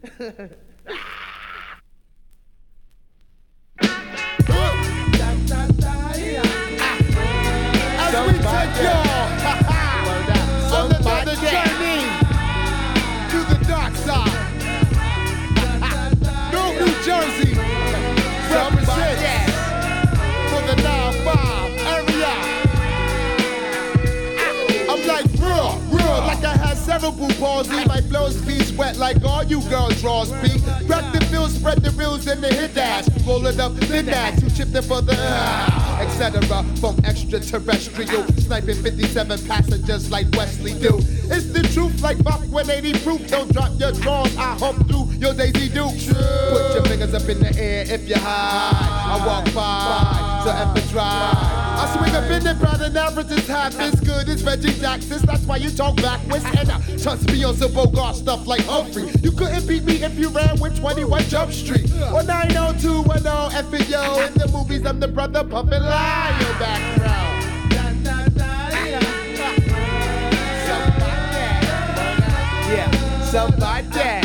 As we take y'all on another journey to the dark side. New Jersey, represent for the 9-5 area. I'm like real, like I had cerebral palsy. My flows be sweat like all you girls draws be. Crack the field, spread the reels in the hit dash. Roll it up, thin dash, who chipped it for the etc. From extraterrestrial, sniping 57 passengers like Wesley do. It's the truth like Bach 180 proof. Don't drop your drawers, I hump through your Daisy Dukes. Put your fingers up in the air if you're high. I walk by, so ever try. I swing a bit and proud and average is half as good as Reggie Jackson's. That's why you talk backwards. And I trust me on some Bogart stuff like Humphrey. You couldn't beat me if you ran with 21 Jump Street. Or 90210 FEO. In the movies, I'm the brother pumping line your background. Somebody.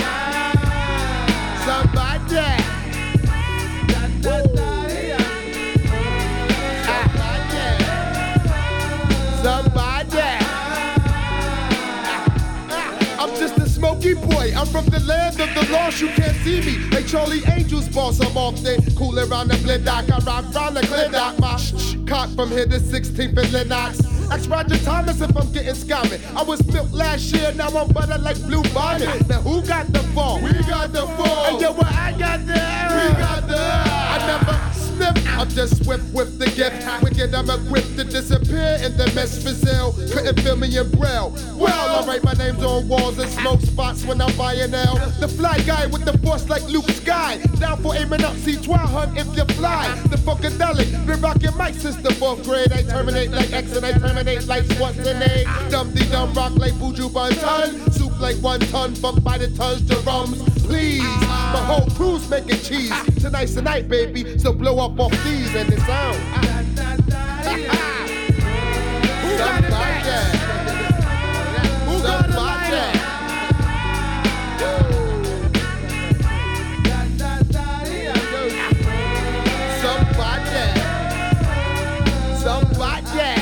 I'm just a smoky boy. I'm from the land of the lost. You can't see me. Like Charlie Angel's boss, I'm off there. Cool around the Blindock. I ride round the Glendock. My cock from here to 16th and Lennox. Ask Roger Thomas if I'm getting scammed. I was milk last year, now I'm butter like Blue Bonnet. Now who got the fall? We got the fall. And yo, what I got the error. We got the error. I never sniff. I'm just swift with the gift. Wicked, I'm equipped to disappear in the mess Brazil. Couldn't feel me in Braille. Well, I write my names on walls and smoke spots when I'm buying L. The fly guy with the force like Luke Sky. Down for aiming up, see try hunt if you fly. The funkadelic, been rocking mic since the 4th grade. I terminate like X and I terminate like Schwarzenegger. Dum-de-dum rock like Buju Banton. Soup like 1 ton, funk by the tons, drums. Please, my whole crew's making cheese. Tonight's the night, baby, so blow up off these and the sound. Who got it back? Who got it back? Somebody.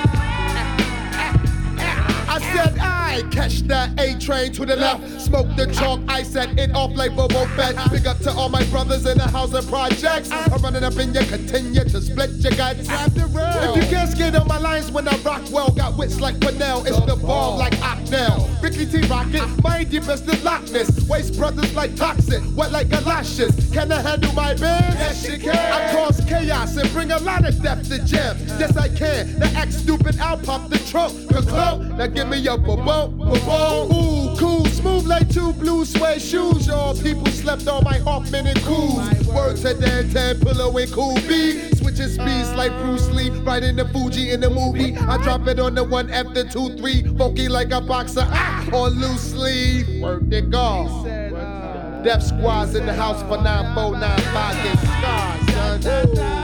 I said I catch that A train to the left. Smoke the chalk, I set it off like Bobo Fett. Big up to all my brothers in the housing projects. I'm running up in you, continue to split your guts. If you can't skate on my lines when I rock well, got wits like Pernell, it's the ball like Ocnell. Ricky T Rocket, mind you best in Loch Ness. Waste brothers like Toxic, wet like galoshes. Can I handle my band? Yes, you can. I cause chaos and bring a lot of depth to jam. Yes, I can. The X stupid, I'll pop the trunk. Now give me your boom. Ooh, cool, smooth like 2 blue suede shoes. Y'all people slept on my Hoffman and Coos. Word to Dan, Pillow and Cool B. Switching speeds like Bruce Lee. Riding the Fuji in the movie. I drop it on the 1 after 2, 3. Funky like a boxer. On loose sleeve. Word to God. Death squads in the house for 9495. Get scars, son.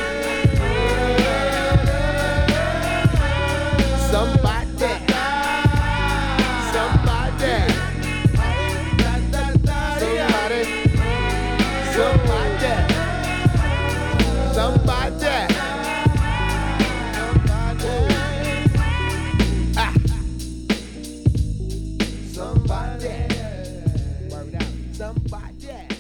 Somebody. Somebody.